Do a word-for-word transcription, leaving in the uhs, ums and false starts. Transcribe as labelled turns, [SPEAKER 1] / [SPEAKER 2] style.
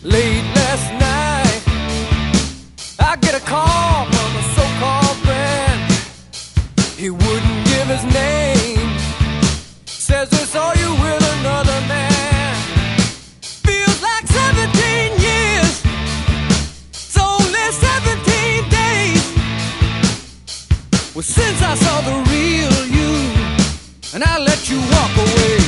[SPEAKER 1] Late last night, I get a call from a so-called friend. He wouldn't give his name. Says he saw you with another man. Feels like seventeen years. It's only seventeen days. Well, since I saw the real you, and I let you walk away.